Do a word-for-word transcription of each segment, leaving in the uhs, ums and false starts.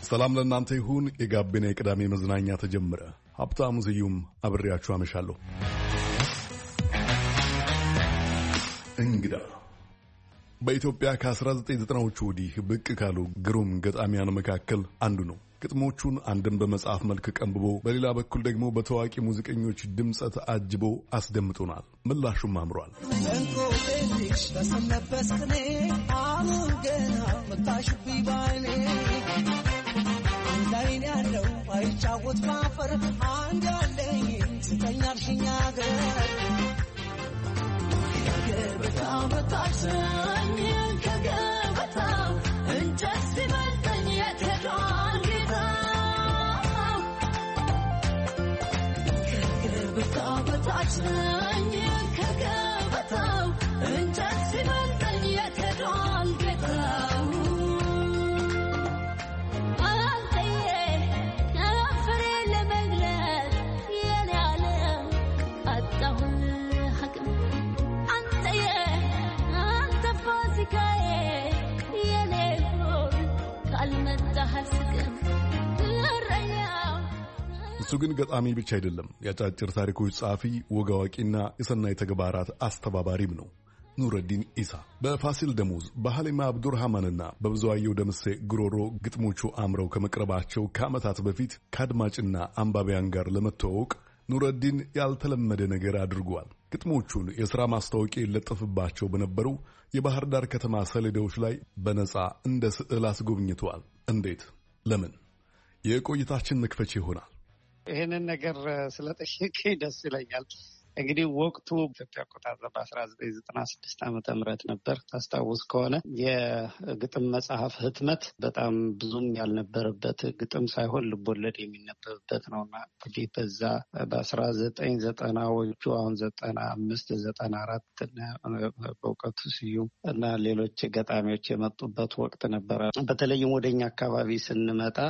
ሰላም ለእናንተ ይሁን። የጋቢና የቅዳሜ መዝናኛ ተጀመረ። ሀብታሙ ስዩም አብሬያችሁ አመሻለሁ። እንግዳ በኢትዮጵያ ከአስራ ዘጠኝ ዘጠናዎቹ ወዲህ ብቅ ካሉ ግሩም ገጣሚያን መካከል አንዱ ነው። ግጥሞቹን አንድም በመጽሐፍ መልክ ቀንብቦ በሌላ በኩል ደግሞ በታዋቂ ሙዚቀኞች ድምጸት አጅቦ አስደምጦናል። ምላሹም አምሯል። አይጫወት ማፈር አንድ ያለኝ ስተኛልሽኛ ገር ከገበታ በታችኝ ከገበታ እንጨት ሲመልጠኝ የተዷን ጌታ ከገበታ በታችኝ ከገበታ እንጨት ሲመልጠኝ የተዷን ጌታ እሱ ግን ገጣሚ ብቻ አይደለም። የአጫጭር ታሪኮች ጸሐፊ፣ ወግ አዋቂና የሰናይ ተግባራት አስተባባሪም ነው። ኑረዲን ኢሳ በፋሲል ደሞዝ በሐሊማ አብዱርሃማንና በብዙአየሁ ደምሴ ጉሮሮ ግጥሞቹ አምረው ከመቅረባቸው ከዓመታት በፊት ከአድማጭና አንባቢያን ጋር ለመተዋወቅ ኑረዲን ያልተለመደ ነገር አድርጓል። ግጥሞቹን የሥራ ማስታወቂያ ይለጠፍባቸው በነበሩ የባህር ዳር ከተማ ሰሌዳዎች ላይ በነጻ እንደ ስዕል አስጎብኝተዋል። እንዴት? ለምን? የቆይታችን መክፈቻ ይሆናል። ይህንን ነገር ስለጠየቀኝ ደስ ይለኛል። እንግዲህ ወቅቱ ኢትዮጵያ አቆጣጠር በአስራ ዘጠኝ ዘጠና ስድስት ዓመተ ምህረት ነበር። ታስታውስ ከሆነ የግጥም መጽሐፍ ህትመት በጣም ብዙም ያልነበረበት፣ ግጥም ሳይሆን ልቦለድ የሚነበብበት ነውና እንግዲህ በዛ በአስራ ዘጠኝ ዘጠናዎቹ አሁን ዘጠና አምስት ዘጠና አራት በእውቀቱ ስዩም እና ሌሎች ገጣሚዎች የመጡበት ወቅት ነበረ። በተለይም ወደኛ አካባቢ ስንመጣ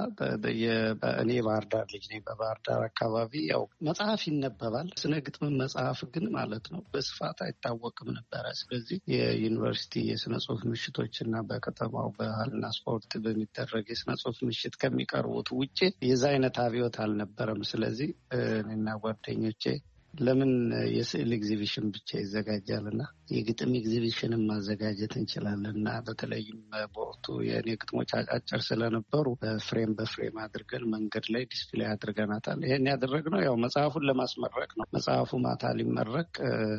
እኔ ባህር ዳር ልጅ ነኝ። በባህር ዳር አካባቢ ያው መጽሐፍ ይነበባል። ስነ ግጥም መጽሐፍ ግን ማለት ነው በስፋት አይታወቅም ነበረ። ስለዚህ የዩኒቨርሲቲ የስነ ጽሁፍ ምሽቶች እና በከተማው ባህልና ስፖርት በሚደረግ የስነ ጽሁፍ ምሽት ከሚቀርቡት ውጭ የዛ አይነት አብዮት አልነበረም። ስለዚህ እኔና ጓደኞቼ ለምን የስዕል ኤግዚቢሽን ብቻ ይዘጋጃልና የግጥም ኤግዚቢሽንን ማዘጋጀት እንችላለን እና በተለይም በወቅቱ የኔ ግጥሞች አጫጭር ስለነበሩ በፍሬም በፍሬም አድርገን መንገድ ላይ ዲስፕሌይ አድርገናታል። ይሄን ያደረግነው ያው መጽሐፉን ለማስመረቅ ነው። መጽሐፉ ማታ ሊመረቅ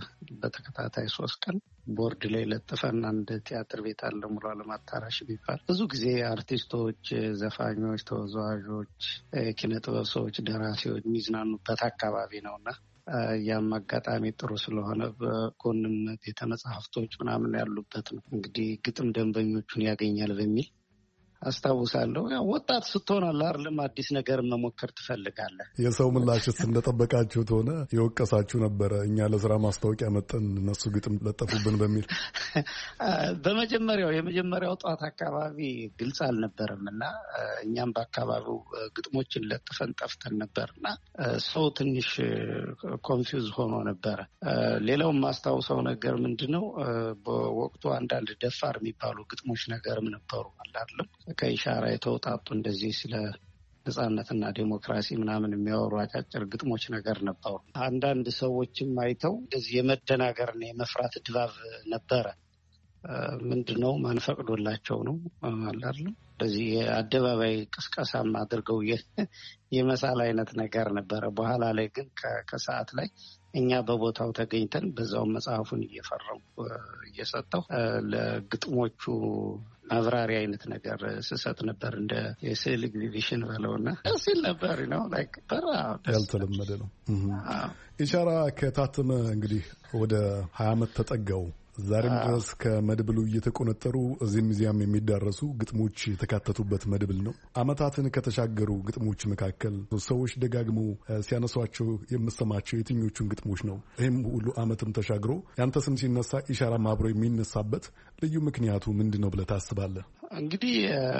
በተከታታይ ሶስት ቀን ቦርድ ላይ ለጥፈን አንድ ቲያትር ቤት አለ ሙሉ ዓለም አዳራሽ ቢባል ብዙ ጊዜ አርቲስቶች፣ ዘፋኞች፣ ተወዛዋዦች፣ ኪነ ጥበብ ሰዎች፣ ደራሲዎች የሚዝናኑበት አካባቢ ነውና ያም አጋጣሚ ጥሩ ስለሆነ በጎንም ቤተ መጻሕፍቶች ምናምን ያሉበት ነው። እንግዲህ ግጥም ደንበኞቹን ያገኛል በሚል አስታውሳለሁ። ያው ወጣት ስትሆን አይደለም አዲስ ነገር መሞከር ትፈልጋለህ። የሰው ምላሽስ እንደጠበቃችሁት ሆነ? የወቀሳችሁ ነበረ? እኛ ለስራ ማስታወቂያ መጠን እነሱ ግጥም ለጠፉብን በሚል በመጀመሪያው የመጀመሪያው ጧት አካባቢ ግልጽ አልነበረም እና እኛም በአካባቢው ግጥሞችን ለጥፈን ጠፍተን ነበርና ሰው ትንሽ ኮንፊውዝ ሆኖ ነበረ። ሌላው ማስታውሰው ነገር ምንድነው በወቅቱ አንዳንድ ደፋር የሚባሉ ግጥሞች ነገርም ነበሩ አይደለም ከኢሻራ የተውጣጡ እንደዚህ ስለ ነጻነትና ዴሞክራሲ ምናምን የሚያወሩ አጫጭር ግጥሞች ነገር ነበሩ። አንዳንድ ሰዎችም አይተው እንደዚህ የመደናገርና የመፍራት ድባብ ነበረ። ምንድነው ማንፈቅዶላቸው ነው አይደል? እንደዚህ የአደባባይ ቅስቀሳም አድርገው የመሳል አይነት ነገር ነበረ። በኋላ ላይ ግን ከሰዓት ላይ እኛ በቦታው ተገኝተን በዛው መጽሐፉን እየፈረሙ እየሰጠው ለግጥሞቹ ማብራሪያ አይነት ነገር ስሰጥ ነበር። እንደ የስዕል ኤግዚቢሽን በለውና ደስ ይል ነበር ነው ላይክ በራ ያልተለመደ ነው። ኢሻራ ከታተመ እንግዲህ ወደ ሀያ ዓመት ተጠጋው። ዛሬም ድረስ ከመድብሉ እየተቆነጠሩ እዚህም እዚያም የሚዳረሱ ግጥሞች የተካተቱበት መድብል ነው። ዓመታትን ከተሻገሩ ግጥሞች መካከል ሰዎች ደጋግሞ ሲያነሷቸው የምሰማቸው የትኞቹን ግጥሞች ነው? ይህም ሁሉ ዓመትም ተሻግሮ ያንተ ስም ሲነሳ ኢሻራም አብሮ የሚነሳበት ልዩ ምክንያቱ ምንድን ነው ብለህ ታስባለህ? እንግዲህ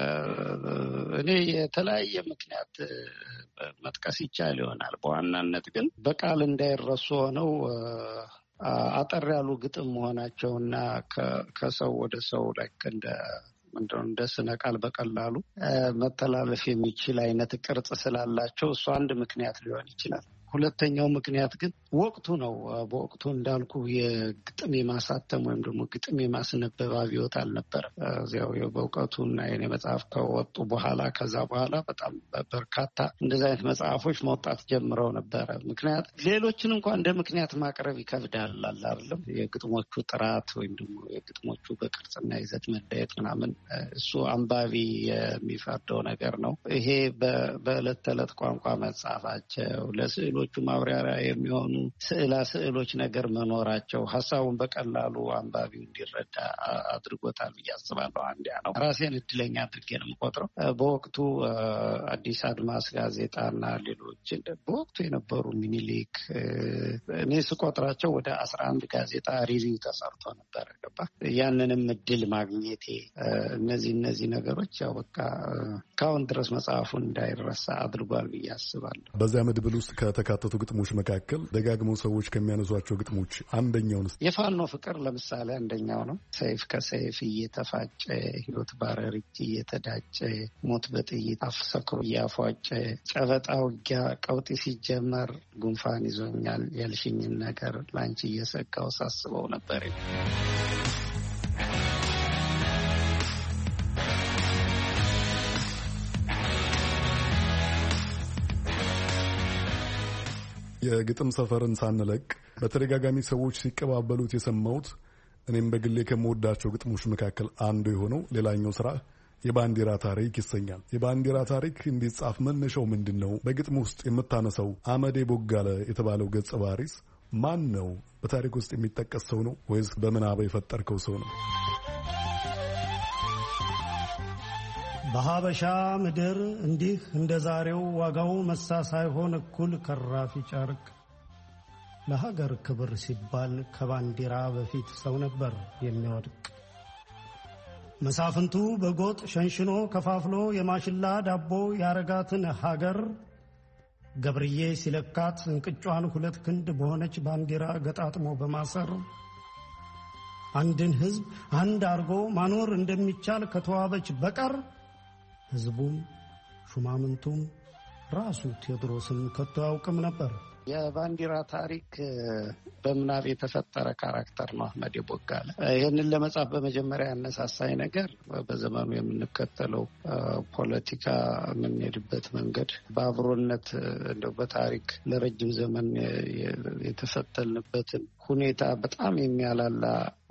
እኔ የተለያየ ምክንያት መጥቀስ ይቻል ይሆናል። በዋናነት ግን በቃል እንዳይረሱ ሆነው አጠር ያሉ ግጥም መሆናቸውና ከሰው ወደ ሰው ላይ እንደ እንደው እንደ ስነ ቃል በቀላሉ መተላለፍ የሚችል አይነት ቅርጽ ስላላቸው እሱ አንድ ምክንያት ሊሆን ይችላል። ሁለተኛው ምክንያት ግን ወቅቱ ነው። በወቅቱ እንዳልኩ የግጥም የማሳተም ወይም ደግሞ ግጥም የማስነበብ አብዮት አልነበረም። እዚያው በእውቀቱና የኔ መጽሐፍ ከወጡ በኋላ ከዛ በኋላ በጣም በርካታ እንደዚህ አይነት መጽሐፎች መውጣት ጀምረው ነበረ። ምክንያት ሌሎችን እንኳን እንደ ምክንያት ማቅረብ ይከብዳል አለ አይደለም። የግጥሞቹ ጥራት ወይም ደግሞ የግጥሞቹ በቅርጽና ይዘት መለየት ምናምን እሱ አንባቢ የሚፈርደው ነገር ነው። ይሄ በዕለት ተዕለት ቋንቋ መጻፋቸው ለስዕሎ ቹ ማብራሪያ የሚሆኑ ስዕላ ስዕሎች ነገር መኖራቸው ሀሳቡን በቀላሉ አንባቢው እንዲረዳ አድርጎታል ብዬ አስባለሁ። አንድ ያ ነው። ራሴን እድለኛ አድርጌ ነው የምቆጥረው። በወቅቱ አዲስ አድማስ ጋዜጣና ሌሎች በወቅቱ የነበሩ ሚኒሊክ እኔ ስቆጥራቸው ወደ አስራ አንድ ጋዜጣ ሪቪው ተሰርቶ ነበር። ገባ ያንንም እድል ማግኘቴ እነዚህ እነዚህ ነገሮች ያው በቃ ካሁን ድረስ መጽሐፉን እንዳይረሳ አድርጓል ብዬ አስባለሁ። በዚያ መድብል ውስጥ ከተካተቱ ግጥሞች መካከል ደጋግመው ሰዎች ከሚያነሷቸው ግጥሞች አንደኛው ነው። የፋኖ ፍቅር ለምሳሌ አንደኛው ነው። ሰይፍ ከሰይፍ እየተፋጨ ሕይወት ባረሪት እየተዳጨ ሞት በጥይት አፍ ሰክሮ እያፏጨ ጨበጣ ውጊያ ቀውጢ ሲጀመር ጉንፋን ይዞኛል ያልሽኝን ነገር ላንቺ እየሰጋው ሳስበው ነበር። የግጥም ሰፈርን ሳንለቅ በተደጋጋሚ ሰዎች ሲቀባበሉት የሰማሁት እኔም በግሌ ከምወዳቸው ግጥሞች መካከል አንዱ የሆነው ሌላኛው ስራ የባንዲራ ታሪክ ይሰኛል። የባንዲራ ታሪክ እንዲጻፍ መነሻው ምንድን ነው? በግጥም ውስጥ የምታነሳው አመዴ ቦጋለ የተባለው ገጸ ባህሪስ ማን ነው? በታሪክ ውስጥ የሚጠቀስ ሰው ነው ወይስ በምናብ የፈጠርከው ሰው ነው? በሀበሻ ምድር እንዲህ እንደ ዛሬው ዋጋው መሳ ሳይሆን እኩል ከራፊ ጨርቅ ለሀገር ክብር ሲባል ከባንዲራ በፊት ሰው ነበር የሚወድቅ። መሳፍንቱ በጎጥ ሸንሽኖ ከፋፍሎ የማሽላ ዳቦ ያረጋትን ሀገር ገብርዬ ሲለካት እንቅጯን ሁለት ክንድ በሆነች ባንዲራ ገጣጥሞ በማሰር አንድን ሕዝብ አንድ አርጎ ማኖር እንደሚቻል ከተዋበች በቀር ሕዝቡም ሹማምንቱም ራሱ ቴዎድሮስም ከቶ ያውቅም ነበር። የባንዲራ ታሪክ በምናብ የተፈጠረ ካራክተር ነው አህመድ ቦጋለ። ይህንን ለመጻፍ በመጀመሪያ ያነሳሳይ ነገር በዘመኑ የምንከተለው ፖለቲካ የምንሄድበት መንገድ በአብሮነት እንደው በታሪክ ለረጅም ዘመን የተፈተልንበትን ሁኔታ በጣም የሚያላላ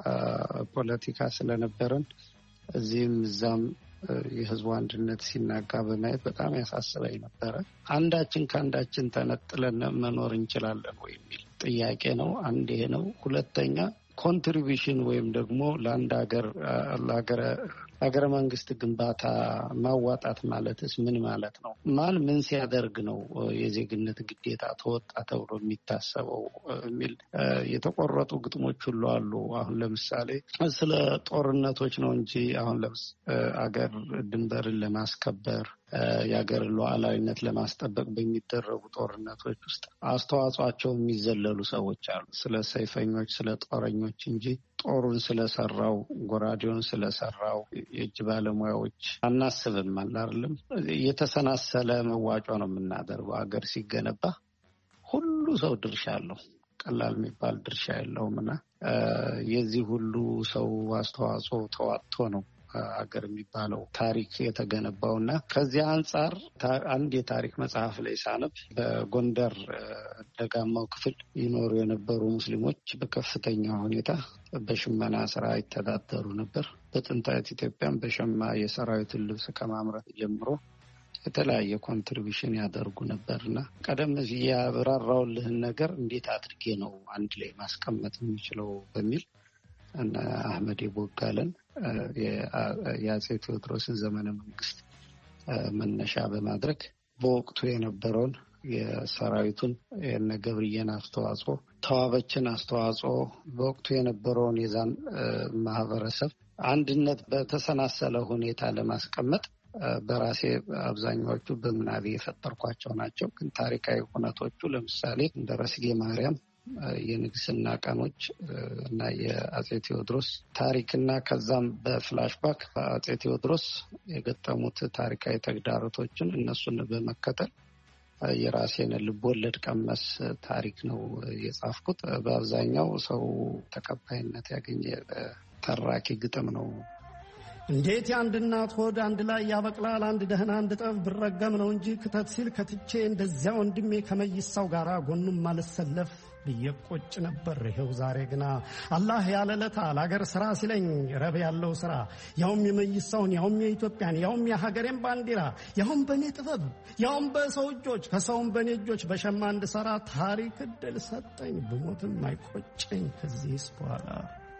ፖለቲካ ስለነበረን እዚህም እዛም የህዝቡ አንድነት ሲናጋ በማየት በጣም ያሳስበኝ ነበረ። አንዳችን ከአንዳችን ተነጥለን መኖር እንችላለን ወይ የሚል ጥያቄ ነው። አንድ ይሄ ነው። ሁለተኛ ኮንትሪቢሽን ወይም ደግሞ ለአንድ ሀገር ለሀገረ ሀገረ መንግስት ግንባታ ማዋጣት ማለትስ ምን ማለት ነው? ማን ምን ሲያደርግ ነው የዜግነት ግዴታ ተወጣ ተብሎ የሚታሰበው የሚል የተቆረጡ ግጥሞች ሁሉ አሉ። አሁን ለምሳሌ ስለ ጦርነቶች ነው እንጂ አሁን አገር ድንበርን ለማስከበር የሀገር ሉዓላዊነት ለማስጠበቅ በሚደረጉ ጦርነቶች ውስጥ አስተዋጽኦአቸው የሚዘለሉ ሰዎች አሉ። ስለ ሰይፈኞች፣ ስለ ጦረኞች እንጂ ጦሩን ስለሰራው ጎራዴውን ስለሰራው የእጅ ባለሙያዎች አናስብም። አይደለም የተሰናሰለ መዋጮ ነው የምናደርገው። ሀገር ሲገነባ ሁሉ ሰው ድርሻ አለው። ቀላል የሚባል ድርሻ የለውምና የዚህ ሁሉ ሰው አስተዋጽኦ ተዋጥቶ ነው ሀገር የሚባለው ታሪክ የተገነባውና ከዚህ አንጻር አንድ የታሪክ መጽሐፍ ላይ ሳነብ በጎንደር ደጋማው ክፍል ይኖሩ የነበሩ ሙስሊሞች በከፍተኛ ሁኔታ በሽመና ስራ ይተዳደሩ ነበር። በጥንታዊት ኢትዮጵያም በሸማ የሰራዊትን ልብስ ከማምረት ጀምሮ የተለያየ ኮንትሪቢሽን ያደርጉ ነበርና ቀደም ሲል ያብራራውልህን ነገር እንዴት አድርጌ ነው አንድ ላይ ማስቀመጥ የሚችለው በሚል እና አህመድ ቦጋለን የአጼ ቴዎድሮስን ዘመነ መንግስት መነሻ በማድረግ በወቅቱ የነበረውን የሰራዊቱን የነ ገብርዬን አስተዋጽኦ፣ ተዋበችን አስተዋጽኦ፣ በወቅቱ የነበረውን የዛን ማህበረሰብ አንድነት በተሰናሰለ ሁኔታ ለማስቀመጥ በራሴ አብዛኛዎቹ በምናቤ የፈጠርኳቸው ናቸው። ግን ታሪካዊ ሁነቶቹ ለምሳሌ እንደ ረስጌ ማርያም የንግስና ቀኖች እና የአጼ ቴዎድሮስ ታሪክና ከዛም በፍላሽባክ በአጼ ቴዎድሮስ የገጠሙት ታሪካዊ ተግዳሮቶችን እነሱን በመከተል የራሴን ልቦለድ ቀመስ ታሪክ ነው የጻፍኩት። በአብዛኛው ሰው ተቀባይነት ያገኘ ተራኪ ግጥም ነው። እንዴት የአንድ እናት ሆድ አንድ ላይ ያበቅላል አንድ ደህና አንድ ጠብ ብረገም ነው እንጂ ክተት ሲል ከትቼ እንደዚያ ወንድሜ ከመይሳው ጋራ ጎኑም ማልሰለፍ ብየቆጭ ነበር። ይሄው ዛሬ ግና አላህ ያለለታ ለአገር ስራ ሲለኝ ረብ ያለው ስራ ያውም የመይሳውን ያውም የኢትዮጵያን ያውም የሀገሬን ባንዲራ ያውም በኔ ጥበብ ያውም በሰው እጆች ከሰውም በኔ እጆች በሸማ እንድሰራ ታሪክ እድል ሰጠኝ። ብሞትም አይቆጨኝ ከዚህስ በኋላ።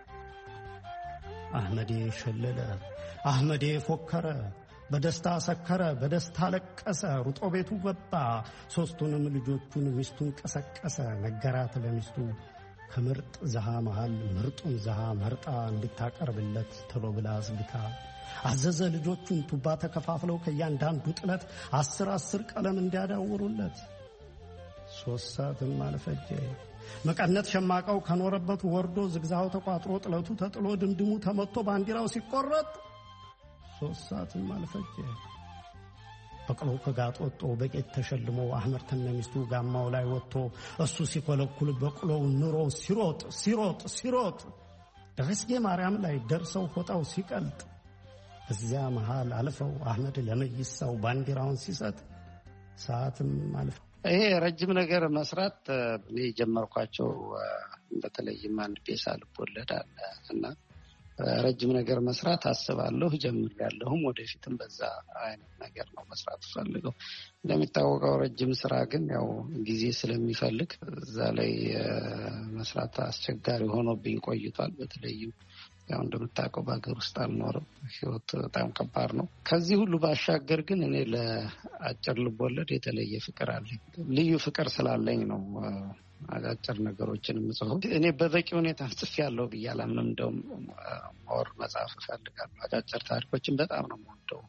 አህመዴ ሸለለ አህመዴ ፎከረ በደስታ ሰከረ በደስታ ለቀሰ ሩጦ ቤቱ ገባ ሶስቱንም ልጆቹን ሚስቱን ቀሰቀሰ። ነገራት ለሚስቱ ከምርጥ ዘሃ መሃል ምርጡን ዘሃ መርጣ እንድታቀርብለት ቶሎ ብላ አዝግታ አዘዘ። ልጆቹን ቱባ ተከፋፍለው ከያንዳንዱ ጥለት አስር አስር ቀለም እንዲያዳውሩለት። ሶስት ሰዓትም አልፈጀ መቀነት ሸማቃው ከኖረበት ወርዶ ዝግዛው ተቋጥሮ ጥለቱ ተጥሎ ድምድሙ ተመቶ ባንዲራው ሲቆረጥ ሶስት ሰዓትም አልፈጀ። በቅሎ ከጋጥ ወጥቶ በቄት ተሸልሞ አህመድ ተነሚስቱ ጋማው ላይ ወጥቶ እሱ ሲኮለኩል በቅሎው ኑሮ ሲሮጥ ሲሮጥ ሲሮጥ ደረስጌ ማርያም ላይ ደርሰው ፎጣው ሲቀልጥ እዚያ መሃል አልፈው አህመድ ለመይሳው ባንዲራውን ሲሰጥ ሰዓትም አልፈው። ይሄ ረጅም ነገር መስራት እኔ ጀመርኳቸው። በተለይም አንድ ፔሳ ልቦለድ አለ እና ረጅም ነገር መስራት አስባለሁ ጀምሬያለሁም ወደፊትም በዛ አይነት ነገር ነው መስራት ፈልገው። እንደሚታወቀው ረጅም ስራ ግን ያው ጊዜ ስለሚፈልግ እዛ ላይ መስራት አስቸጋሪ ሆኖብኝ ቆይቷል። በተለይም ያው እንደምታውቀው በሀገር ውስጥ አልኖርም። ህይወት በጣም ከባድ ነው። ከዚህ ሁሉ ባሻገር ግን እኔ ለአጭር ልቦለድ የተለየ ፍቅር አለኝ። ልዩ ፍቅር ስላለኝ ነው አጫጭር ነገሮችን ምጽፈው። እኔ በበቂ ሁኔታ ጽፌያለሁ ብዬ አላምንም። እንደውም ሞር መጻፍ እፈልጋለሁ። አጫጭር ታሪኮችን በጣም ነው የምወደው።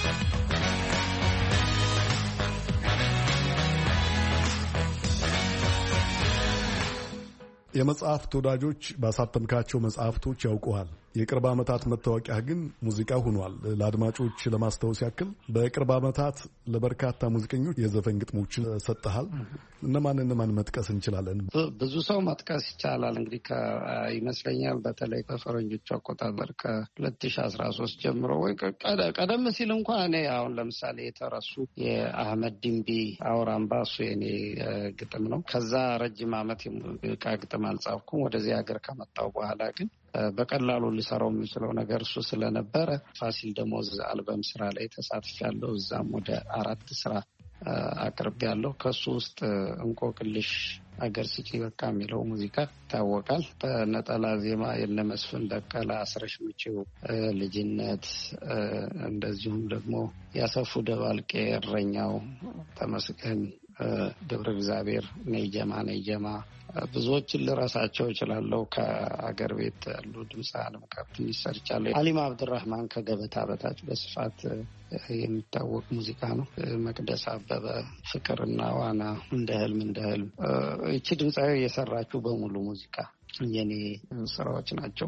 የመጽሐፍት ወዳጆች ባሳተምካቸው መጽሐፍቶች ያውቁሃል። የቅርብ ዓመታት መታወቂያ ግን ሙዚቃ ሆኗል። ለአድማጮች ለማስታወስ ያክል በቅርብ ዓመታት ለበርካታ ሙዚቀኞች የዘፈን ግጥሞችን ሰጥተሃል። እነማን እነማን መጥቀስ እንችላለን? ብዙ ሰው መጥቀስ ይቻላል። እንግዲህ ይመስለኛል በተለይ በፈረንጆቹ አቆጣጠር ከሁለት ሺህ አስራ ሶስት ጀምሮ ወይ ቀደም ሲል እንኳን እኔ አሁን ለምሳሌ የተረሱ የአህመድ ዲምቢ አውራምባ እሱ የኔ ግጥም ነው። ከዛ ረጅም ዓመት የሙዚቃ ግጥም አልጻፍኩም። ወደዚህ ሀገር ከመጣሁ በኋላ ግን በቀላሉ ሊሰራው የሚችለው ነገር እሱ ስለነበረ ፋሲል ደሞዝ አልበም ስራ ላይ ተሳትፌያለሁ። እዛም ወደ አራት ስራ አቅርቤያለሁ። ከሱ ውስጥ እንቆቅልሽ አገር ስጪ በቃ የሚለው ሙዚቃ ይታወቃል። በነጠላ ዜማ የነመስፍን በቀለ፣ አስረሽ ምጪው፣ ልጅነት፣ እንደዚሁም ደግሞ ያሰፉ ደባልቄ፣ እረኛው፣ ተመስገን ገብረ እግዚአብሔር፣ ነይጀማ ነይጀማ ብዙዎችን ልረሳቸው እችላለሁ። ከአገር ቤት ያሉ ድምፃውያንም ከትንሽ ሰርቻለሁ። አሊማ አብዱራህማን ከገበታ በታች በስፋት የሚታወቅ ሙዚቃ ነው። መቅደስ አበበ፣ ፍቅርና ዋና፣ እንደ ህልም እንደ ህልም እቺ ድምፃዊ የሰራችው በሙሉ ሙዚቃ የኔ ስራዎች ናቸው።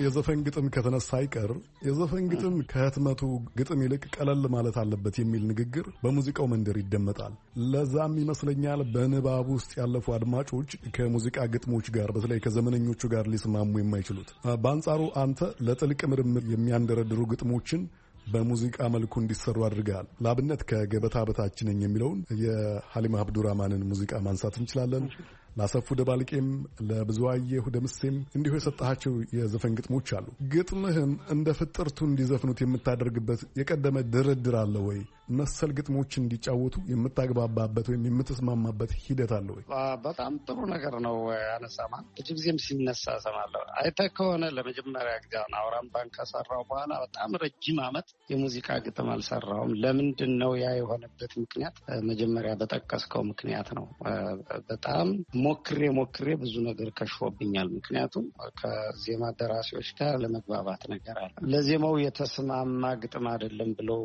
የዘፈን ግጥም ከተነሳ አይቀር የዘፈን ግጥም ከህትመቱ ግጥም ይልቅ ቀለል ማለት አለበት የሚል ንግግር በሙዚቃው መንደር ይደመጣል። ለዛም ይመስለኛል በንባብ ውስጥ ያለፉ አድማጮች ከሙዚቃ ግጥሞች ጋር በተለይ ከዘመነኞቹ ጋር ሊስማሙ የማይችሉት። በአንጻሩ አንተ ለጥልቅ ምርምር የሚያንደረድሩ ግጥሞችን በሙዚቃ መልኩ እንዲሰሩ አድርገሃል። ለአብነት ከገበታ በታች ነኝ የሚለውን የሐሊማ አብዱራህማንን ሙዚቃ ማንሳት እንችላለን። ላሰፉ ደባልቄም ለብዙአየሁ ደምሴም እንዲሁ የሰጣቸው የዘፈን ግጥሞች አሉ። ግጥምህን እንደ ፍጥርቱ እንዲዘፍኑት የምታደርግበት የቀደመ ድርድር አለ ወይ? መሰል ግጥሞች እንዲጫወቱ የምታግባባበት ወይም የምትስማማበት ሂደት አለ ወይ? በጣም ጥሩ ነገር ነው ያነሳማ። ብዙ ጊዜም ሲነሳ ሰማለሁ። አይተህ ከሆነ ለመጀመሪያ ጊዜ አውራም ባንክ ከሰራው በኋላ በጣም ረጅም ዓመት የሙዚቃ ግጥም አልሰራውም። ለምንድን ነው ያ የሆነበት ምክንያት? መጀመሪያ በጠቀስከው ምክንያት ነው። በጣም ሞክሬ ሞክሬ ብዙ ነገር ከሽፎብኛል። ምክንያቱም ከዜማ ደራሲዎች ጋር ለመግባባት ነገር አለ። ለዜማው የተስማማ ግጥም አይደለም ብለው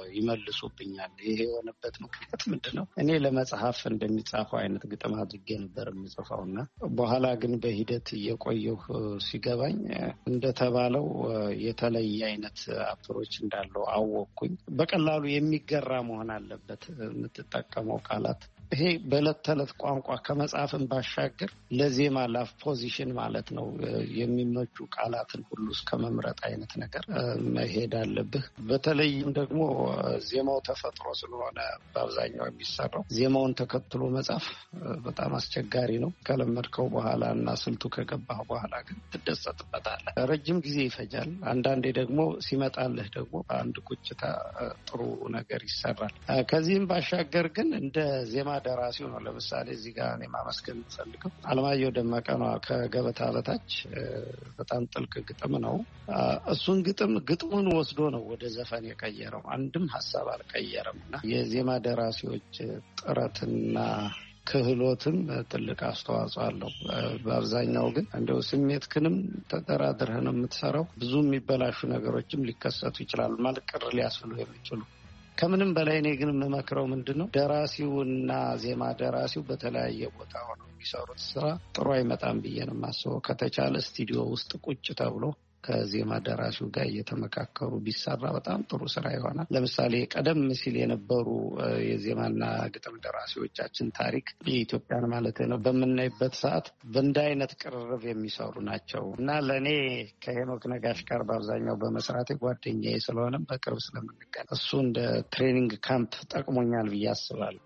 ይመልሱብኛል። ይሄ የሆነበት ምክንያት ምንድነው? እኔ ለመጽሐፍ እንደሚጻፈው አይነት ግጥም አድርጌ ነበር የምጽፈውና በኋላ ግን በሂደት እየቆየሁ ሲገባኝ እንደተባለው የተለየ አይነት አፕሮች እንዳለው አወቅኩኝ። በቀላሉ የሚገራ መሆን አለበት የምትጠቀመው ቃላት። ይሄ በዕለት ተዕለት ቋንቋ ከመጽሐፍን ባሻገር ለዜማ ላፍ ፖዚሽን ማለት ነው የሚመቹ ቃላትን ሁሉ እስከ መምረጥ አይነት ነገር መሄድ አለብህ። በተለይም ደግሞ ዜማው ተፈጥሮ ስለሆነ በአብዛኛው የሚሰራው ዜማውን ተከትሎ መጻፍ በጣም አስቸጋሪ ነው። ከለመድከው በኋላ እና ስልቱ ከገባህ በኋላ ግን ትደሰትበታለህ። ረጅም ጊዜ ይፈጃል። አንዳንዴ ደግሞ ሲመጣልህ ደግሞ አንድ ቁጭታ ጥሩ ነገር ይሰራል። ከዚህም ባሻገር ግን እንደ ዜማ ደራሲው ነው። ለምሳሌ እዚህ ጋር እኔ ማመስገን የምፈልገው አለማየሁ ደመቀ ነው። ከገበታ በታች በጣም ጥልቅ ግጥም ነው። እሱን ግጥም ግጥሙን ወስዶ ነው ወደ ዘፈን የቀየረው። አንድም ሀሳብ አልቀየረም እና የዜማ ደራሲዎች ጥረትና ክህሎትም ትልቅ አስተዋጽኦ አለው። በአብዛኛው ግን እንደው ስሜትክንም ተደራድረህ ነው የምትሰራው። ብዙ የሚበላሹ ነገሮችም ሊከሰቱ ይችላሉ፣ ማለት ቅር ሊያስብሉ የሚችሉ። ከምንም በላይ እኔ ግን የምመክረው ምንድነው ደራሲውና ዜማ ደራሲው በተለያየ ቦታ ሆነው የሚሰሩት ስራ ጥሩ አይመጣም ብዬ ነው የማስበው። ከተቻለ ስቱዲዮ ውስጥ ቁጭ ተብሎ ከዜማ ደራሲው ጋር እየተመካከሩ ቢሰራ በጣም ጥሩ ስራ ይሆናል። ለምሳሌ ቀደም ሲል የነበሩ የዜማና ግጥም ደራሲዎቻችን ታሪክ የኢትዮጵያን ማለት ነው በምናይበት ሰዓት በእንደ አይነት ቅርርብ የሚሰሩ ናቸው እና ለእኔ ከሄኖክ ነጋሽ ጋር በአብዛኛው በመስራቴ ጓደኛዬ ስለሆነም በቅርብ ስለምንገናኝ እሱ እንደ ትሬኒንግ ካምፕ ጠቅሞኛል ብዬ አስባለሁ።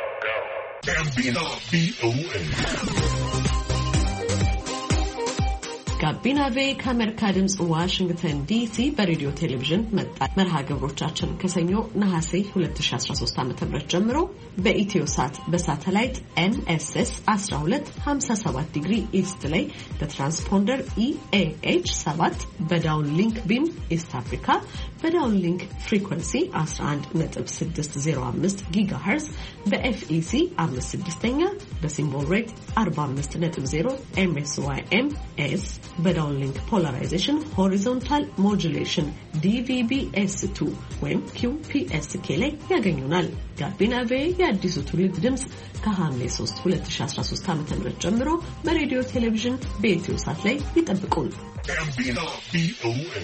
ጋቢና ቬ ከአሜሪካ ድምጽ ዋሽንግተን ዲሲ በሬዲዮ ቴሌቪዥን መጣ። መርሃ ግብሮቻችን ከሰኞ ነሐሴ ሁለት ሺህ አስራ ሶስት ዓ.ም ጀምሮ በኢትዮሳት በሳተላይት ኤን ኤስ ኤስ አስራ ሁለት ሀምሳ ሰባት ዲግሪ ኢስት ላይ በትራንስፖንደር ኢ ኤ ኤች ሰባት በዳውን ሊንክ ቢም ኢስት አፍሪካ በዳውን ሊንክ ፍሪኩዌንሲ አስራ አንድ ነጥብ ስድስት ዜሮ አምስት ጊጋሄርዝ በኤፍ ኢ ሲ አምስት ስድስተኛ በሲምቦል ሬት አርባ አምስት ነጥብ ዜሮ ኤም ኤስ ዋይ ኤም ኤስ በዳውን ሊንክ ፖላራይዜሽን ሆሪዞንታል ሞጁሌሽን ዲ ቪ ቢ ኤስ ቱ ወይም ኪው ፒ ኤስ ኬ ላይ ያገኙናል። ጋቢና ቬ የአዲሱ ትውልድ ድምጽ ከሐምሌ ሶስት ሁለት ሺህ አስራ ሶስት ዓ.ም ጀምሮ በሬዲዮ ቴሌቪዥን በኢትዮሳት ላይ ይጠብቁን። ጋቢና ቪ ኦ ኤ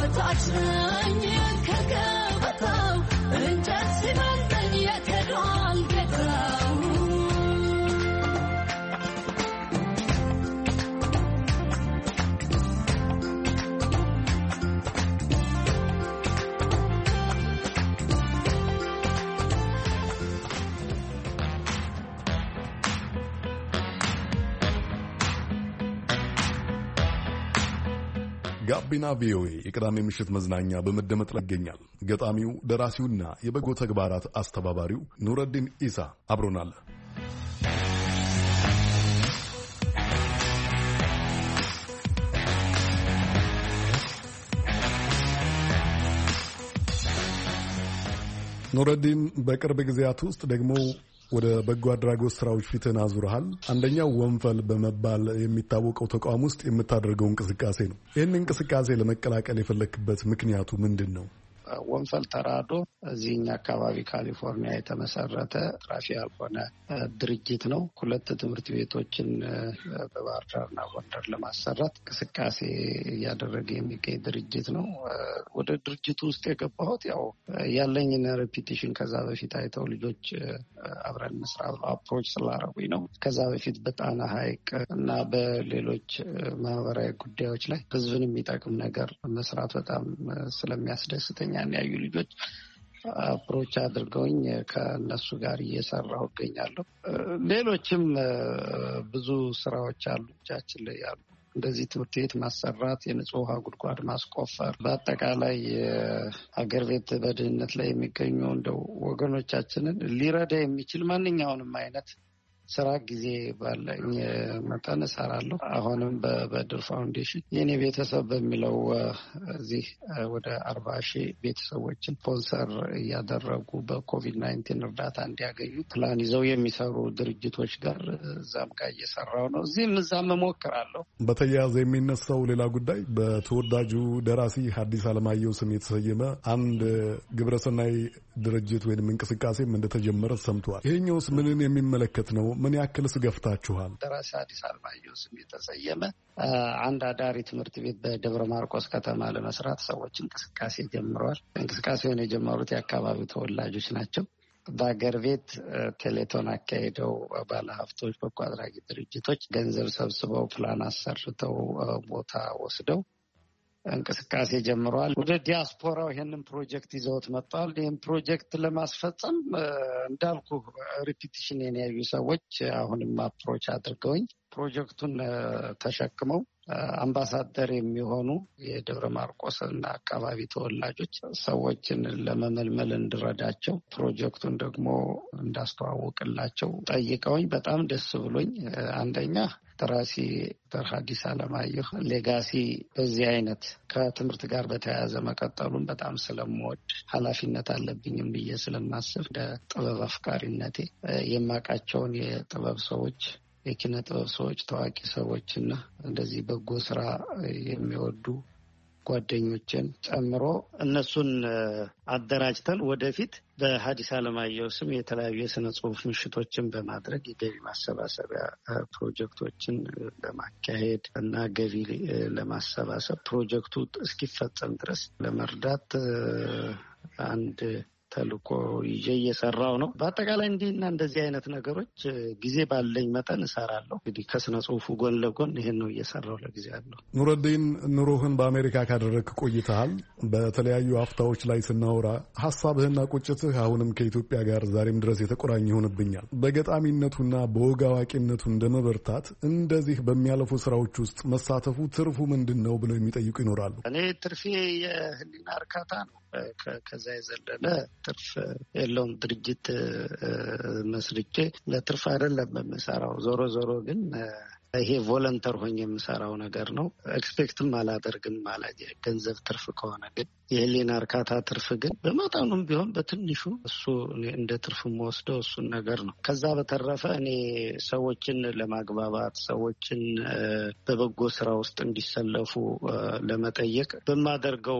በታችኝ ከገበታው እንጨት ሲበልጠኝ የቴዷል ጌታው ጋቢና ቪኦኤ የቅዳሜ ምሽት መዝናኛ በመደመጥ ላይ ይገኛል። ገጣሚው ደራሲውና የበጎ ተግባራት አስተባባሪው ኑረዲን ኢሳ አብሮናል። ኑረዲን በቅርብ ጊዜያት ውስጥ ደግሞ ወደ በጎ አድራጎት ስራዎች ፊትን አዙረሃል። አንደኛው ወንፈል በመባል የሚታወቀው ተቋም ውስጥ የምታደርገው እንቅስቃሴ ነው። ይህን እንቅስቃሴ ለመቀላቀል የፈለክበት ምክንያቱ ምንድን ነው? ወንፈል ተራዶ እዚህኛ አካባቢ ካሊፎርኒያ የተመሰረተ ትራፊ ያልሆነ ድርጅት ነው። ሁለት ትምህርት ቤቶችን በባህር ዳርና ጎንደር ለማሰራት እንቅስቃሴ እያደረገ የሚገኝ ድርጅት ነው። ወደ ድርጅቱ ውስጥ የገባሁት ያው ያለኝን ሬፒቲሽን ከዛ በፊት አይተው ልጆች አብረን መስራ ብለው አፕሮች ስላረጉኝ ነው። ከዛ በፊት በጣና ሐይቅ እና በሌሎች ማህበራዊ ጉዳዮች ላይ ህዝብን የሚጠቅም ነገር መስራት በጣም ስለሚያስደስተኝ ያዩ ልጆች አፕሮች አድርገውኝ ከነሱ ጋር እየሰራሁ እገኛለሁ። ሌሎችም ብዙ ስራዎች አሉ እጃችን ላይ ያሉ። እንደዚህ ትምህርት ቤት ማሰራት፣ የንጹህ ውሃ ጉድጓድ ማስቆፈር፣ በአጠቃላይ ሀገር ቤት በድህነት ላይ የሚገኙ እንደው ወገኖቻችንን ሊረዳ የሚችል ማንኛውንም አይነት ስራ ጊዜ ባለኝ መጠን እሰራለሁ። አሁንም በበድር ፋውንዴሽን የኔ ቤተሰብ በሚለው እዚህ ወደ አርባ ሺህ ቤተሰቦችን ስፖንሰር እያደረጉ በኮቪድ ናይንቲን እርዳታ እንዲያገኙ ፕላን ይዘው የሚሰሩ ድርጅቶች ጋር እዛም ጋር እየሰራው ነው። እዚህም እዛም እሞክራለሁ። በተያያዘ የሚነሳው ሌላ ጉዳይ በተወዳጁ ደራሲ ሐዲስ ዓለማየሁ ስም የተሰየመ አንድ ግብረሰናይ ድርጅት ወይም እንቅስቃሴም እንደተጀመረ ሰምቷል። ይሄኛውስ ምንን የሚመለከት ነው? ምን ያክልስ ገፍታችኋል? ደራሲ ሐዲስ ዓለማየሁ ስም የተሰየመ አንድ አዳሪ ትምህርት ቤት በደብረ ማርቆስ ከተማ ለመስራት ሰዎች እንቅስቃሴ ጀምረዋል። እንቅስቃሴውን የጀመሩት የአካባቢው ተወላጆች ናቸው። በሀገር ቤት ቴሌቶን አካሄደው ባለሀብቶች፣ በጎ አድራጊ ድርጅቶች ገንዘብ ሰብስበው ፕላን አሰርተው ቦታ ወስደው እንቅስቃሴ ጀምረዋል። ወደ ዲያስፖራው ይህንን ፕሮጀክት ይዘውት መጥተዋል። ይህን ፕሮጀክት ለማስፈጸም እንዳልኩ ሪፒቲሽን የያዩ ሰዎች አሁንም አፕሮች አድርገውኝ ፕሮጀክቱን ተሸክመው አምባሳደር የሚሆኑ የደብረ ማርቆስ እና አካባቢ ተወላጆች ሰዎችን ለመመልመል እንድረዳቸው ፕሮጀክቱን ደግሞ እንዳስተዋውቅላቸው ጠይቀውኝ በጣም ደስ ብሎኝ አንደኛ ደራሲ ሐዲስ ዓለማየሁ ሌጋሲ በዚህ አይነት ከትምህርት ጋር በተያያዘ መቀጠሉን በጣም ስለምወድ ኃላፊነት አለብኝም ብዬ ስለማስብ እንደ ጥበብ አፍቃሪነቴ የማውቃቸውን የጥበብ ሰዎች የኪነ ጥበብ ሰዎች ታዋቂ ሰዎችና እንደዚህ በጎ ስራ የሚወዱ ጓደኞችን ጨምሮ እነሱን አደራጅተን ወደፊት በሐዲስ ዓለማየሁ ስም የተለያዩ የስነ ጽሁፍ ምሽቶችን በማድረግ የገቢ ማሰባሰቢያ ፕሮጀክቶችን ለማካሄድ እና ገቢ ለማሰባሰብ ፕሮጀክቱ እስኪፈጸም ድረስ ለመርዳት አንድ ተልኮ ይዤ እየሰራው ነው። በአጠቃላይ እንዲህና እንደዚህ አይነት ነገሮች ጊዜ ባለኝ መጠን እሰራለሁ። እንግዲህ ከስነ ጽሁፉ ጎን ለጎን ይሄን ነው እየሰራው ለጊዜ ያለው። ኑረዲን ኑሮህን በአሜሪካ ካደረግክ ቆይተሃል። በተለያዩ አፍታዎች ላይ ስናወራ ሀሳብህና ቁጭትህ አሁንም ከኢትዮጵያ ጋር ዛሬም ድረስ የተቆራኘ ይሆንብኛል። በገጣሚነቱና በወግ አዋቂነቱ እንደመበርታት እንደዚህ በሚያለፉ ስራዎች ውስጥ መሳተፉ ትርፉ ምንድን ነው ብለው የሚጠይቁ ይኖራሉ። እኔ ትርፌ የህሊና እርካታ ነው። ከዛ የዘለለ ትርፍ የለውም። ድርጅት መስርቼ ለትርፍ አይደለም የምሰራው። ዞሮ ዞሮ ግን ይሄ ቮለንተር ሆኜ የምሰራው ነገር ነው። ኤክስፔክትም አላደርግም ማለት የገንዘብ ትርፍ ከሆነ ግን የህሊና እርካታ ትርፍ ግን በመጠኑም ቢሆን በትንሹ እሱ እንደ ትርፍ የምወስደው እሱን ነገር ነው። ከዛ በተረፈ እኔ ሰዎችን ለማግባባት ሰዎችን በበጎ ስራ ውስጥ እንዲሰለፉ ለመጠየቅ በማደርገው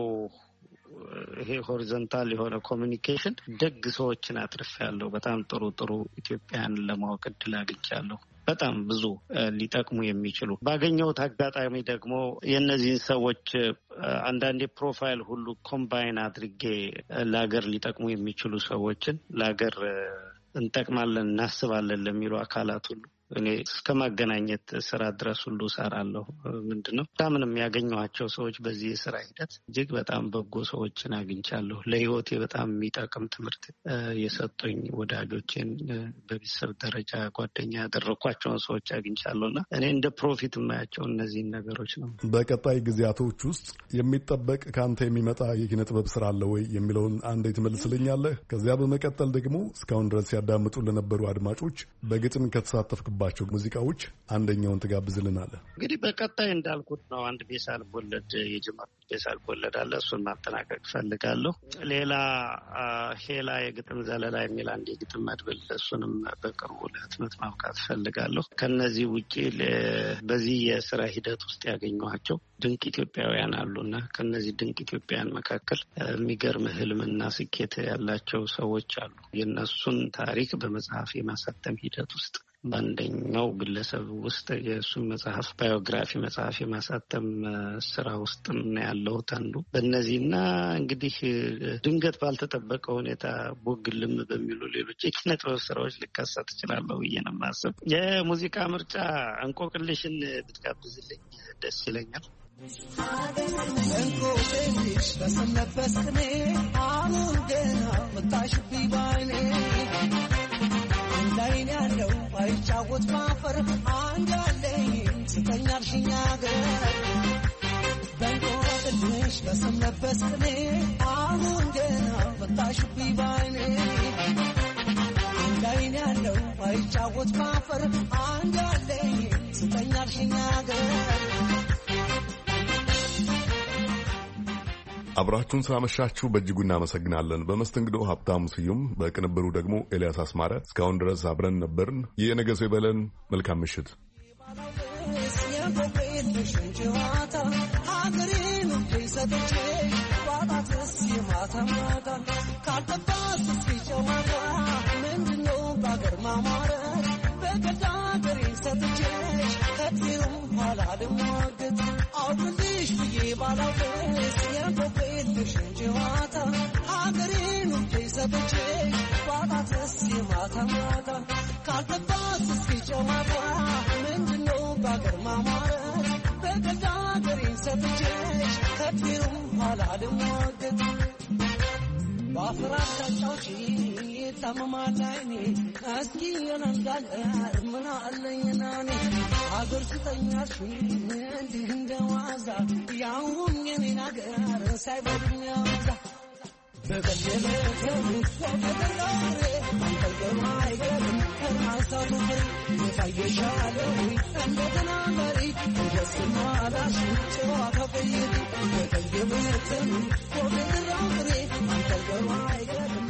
ይሄ ሆሪዞንታል የሆነ ኮሚኒኬሽን ደግ ሰዎችን አትርፌያለሁ። በጣም ጥሩ ጥሩ ኢትዮጵያን ለማወቅ እድል አግኝቻለሁ። በጣም ብዙ ሊጠቅሙ የሚችሉ ባገኘሁት አጋጣሚ ደግሞ የእነዚህን ሰዎች አንዳንዴ ፕሮፋይል ሁሉ ኮምባይን አድርጌ ለሀገር ሊጠቅሙ የሚችሉ ሰዎችን ለሀገር እንጠቅማለን እናስባለን ለሚሉ አካላት ሁሉ እኔ እስከ ማገናኘት ስራ ድረስ ሁሉ ሰራለሁ። ምንድነው ታምንም ያገኘኋቸው ሰዎች በዚህ ስራ ሂደት እጅግ በጣም በጎ ሰዎችን አግኝቻለሁ። ለህይወቴ በጣም የሚጠቅም ትምህርት የሰጡኝ ወዳጆችን በቤተሰብ ደረጃ ጓደኛ ያደረኳቸውን ሰዎች አግኝቻለሁና እኔ እንደ ፕሮፊት የማያቸው እነዚህን ነገሮች ነው። በቀጣይ ጊዜያቶች ውስጥ የሚጠበቅ ከአንተ የሚመጣ የኪነ ጥበብ ስራ አለ ወይ የሚለውን አንዴ ትመልስልኛለህ። ከዚያ በመቀጠል ደግሞ እስካሁን ድረስ ያዳምጡ ለነበሩ አድማጮች በግጥም ከተሳተፍክ ባቸው ሙዚቃዎች አንደኛውን ትጋብዝልናለህ። እንግዲህ በቀጣይ እንዳልኩት ነው አንድ ቤሳል ቦለድ የጀመርኩት ቤሳል ቦለድ አለ። እሱን ማጠናቀቅ ፈልጋለሁ። ሌላ ሄላ የግጥም ዘለላ የሚል አንድ የግጥም መድብል እሱንም በቅርቡ ለህትመት ማብቃት ፈልጋለሁ። ከነዚህ ውጪ በዚህ የስራ ሂደት ውስጥ ያገኘኋቸው ድንቅ ኢትዮጵያውያን አሉና ከነዚህ ድንቅ ኢትዮጵያውያን መካከል የሚገርም ህልምና ስኬት ያላቸው ሰዎች አሉ። የነሱን ታሪክ በመጽሐፍ የማሳተም ሂደት ውስጥ በአንደኛው ግለሰብ ውስጥ የእሱን መጽሐፍ ባዮግራፊ መጽሐፍ የማሳተም ስራ ውስጥ ነው ያለሁት አንዱ። በእነዚህና እንግዲህ ድንገት ባልተጠበቀ ሁኔታ ቦግልም በሚሉ ሌሎች የኪነ ጥበብ ስራዎች ልከሰት እችላለሁ ብዬ ነው የማስብ። የሙዚቃ ምርጫ እንቆቅልሽን ብትጋብዝልኝ ደስ ይለኛል። እንቆቅልሽ በሰነበት ቅኔ አሁን ገና መጣሽብኝ ባይኔ ላይን ያለው አይጫወት ማፈር አንድ ያለኝ ስተኛልሽኛ ገር በእንቆቅልሽ በሰነበት ቅኔ አሁን ገና መጣሽብኝ ባይኔ ላይን ያለው አይጫወት ማፈር አንድ ያለኝ ስተኛልሽኛ ገር አብራችሁን ስላመሻችሁ በእጅጉ እናመሰግናለን። በመስተንግዶ ሀብታሙ ስዩም፣ በቅንብሩ ደግሞ ኤልያስ አስማረ። እስካሁን ድረስ አብረን ነበርን። የነገ ሰው ይበለን። መልካም ምሽት። አውቅልሽ ብዬ ባላውቅስ የንቆቅልሽ ጨዋታ ሀገሬን ውዴ ሰጥቼ ባጣትስ የማታ ማታ ካልገባት እስኪ ጨዋታ ምንድነው በአገር ማማረት በገዛ ሀገሬን ሰጥቼሽ ከፊሩም ኋላ ልሟገት በአፍራት ታጫውጪ ታመማል አይኔ እስኪ የነንጋለ ምን አለኝና እኔ አገር ስተኛሽ እንዲህ እንደዋዛ ያሁን የኔን አገር ሳይበሉኝ ያዛ በቀደመተም ወደራሬ አንተገማ አይገርም ከማሳሉ የታየሻለው እንደገና መሪ ደስማ ላሽ ጨዋታ በየዲ በቀደመተም ወደራሬ አንተገማ አይገርም